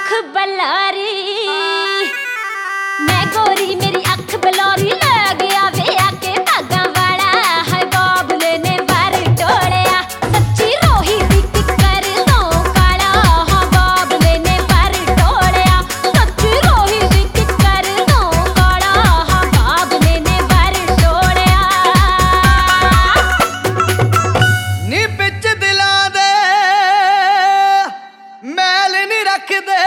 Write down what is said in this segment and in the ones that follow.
अख बलारी मैं गोरी मेरी अख बलौरी ले गया वे आके भागा वाला है बाबले ने वार टोड़िया सच्ची रोही दी टिकर दो काला हाँ बाबले ने वार टोड़िया सच्ची रोही दी टिकर दो काला हाँ बाबले ने वार टोड़िया नी बिच दिला दे मैल नहीं रख दे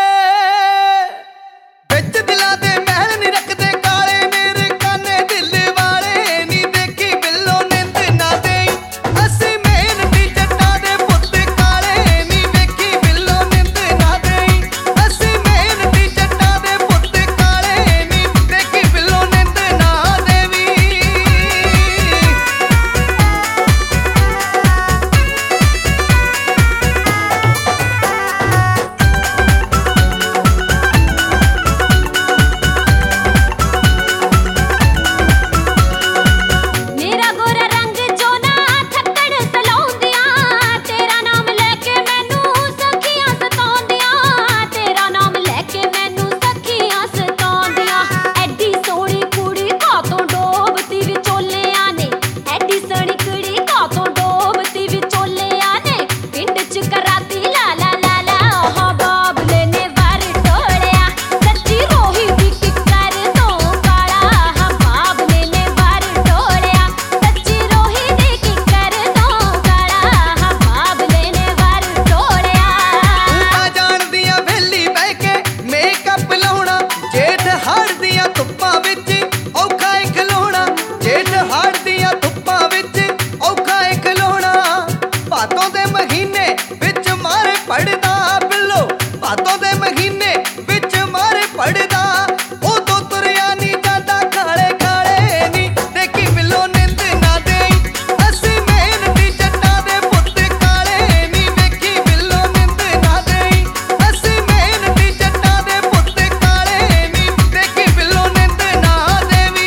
भादों दे महीने विच मारे पड़दा बिल्लो भादों दे महीने विच मारे पड़दा उदों तुरिया नी जादा खाले खाले नी देखी बिल्लो निंद ना देई असी मेहनती जट्टां दे पुत्त काले नी देखी बिल्लो निंद ना देई असी मेहनती जट्टां दे पुत्त काले नी देखी बिल्लो निंद ना देवी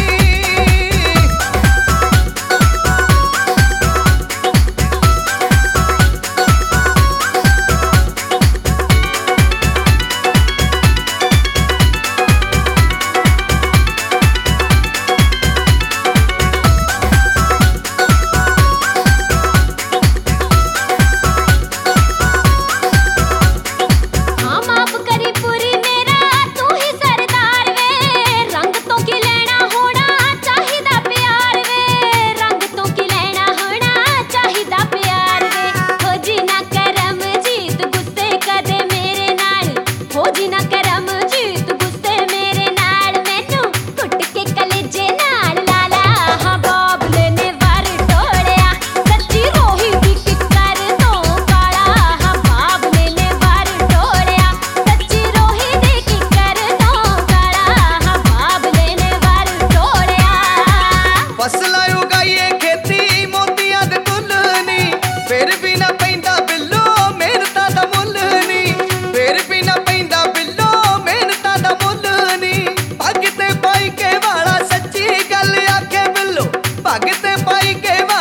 फसलां उगाइए खेती मोतियां दे फुल नी फिर भी ना पैंदा बिल्लो मेहनतां दा मुੱਲ नी फिर भी ना पैंदा बिल्लो मेहनतां दा मुੱਲ नी पग ते पाई के वाला सच्ची गल आखे बिल्लो पग ते पाई के